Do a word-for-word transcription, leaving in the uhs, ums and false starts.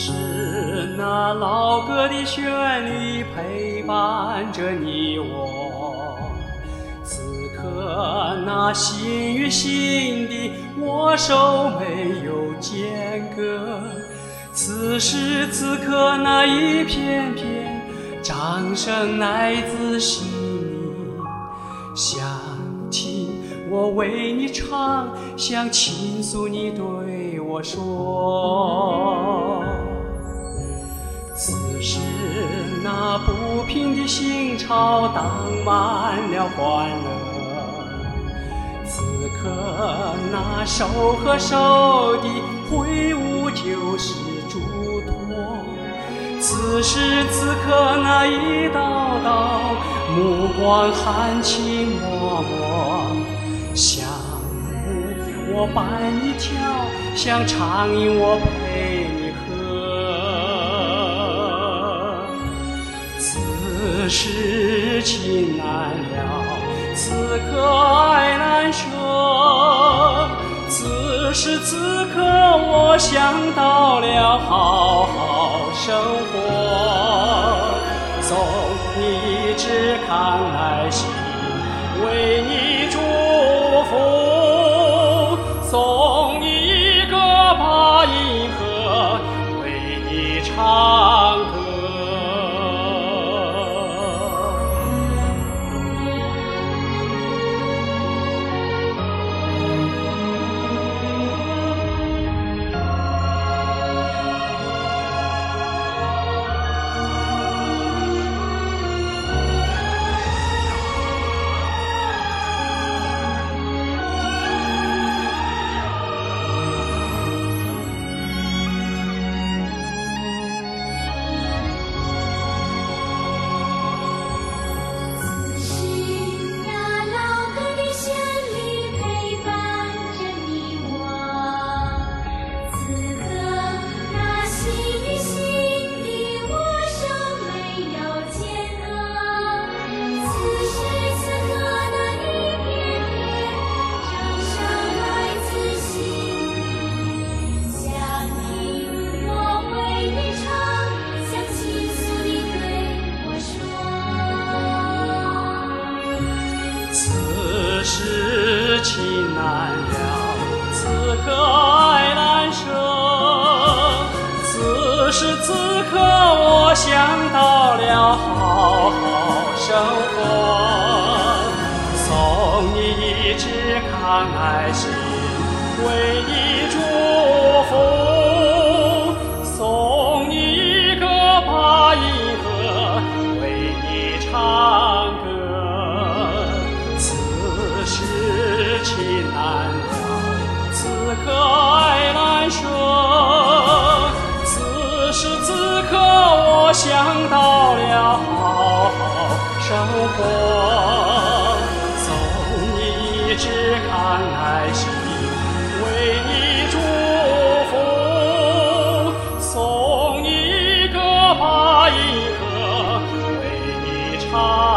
是那老歌的旋律陪伴着你我，此刻那心与心的握手没有间隔，此时此刻那一片片掌声来自心里，想听我为你唱，想倾诉你对我说。此时那不平的心潮荡满了欢乐，此刻那手和手的挥舞就是嘱托，此时此刻那一道道目光含情脉脉，像舞我伴你跳，像长吟我陪你喝。此时情难了，此刻爱难舍，此时此刻我想到了好好生活，送你一支康乃馨，为你祝福，送你一个八音盒，为你唱歌。此时情难了，此刻爱难舍，此时此刻我想到了好好生活，送你一支康乃馨，为你祝福，送你一个八音盒，为你唱歌。此时情难了，此刻爱难舍，此时此刻我想到了好好生活，送你一支康乃馨，为你祝福，送你一个八音盒，为你唱。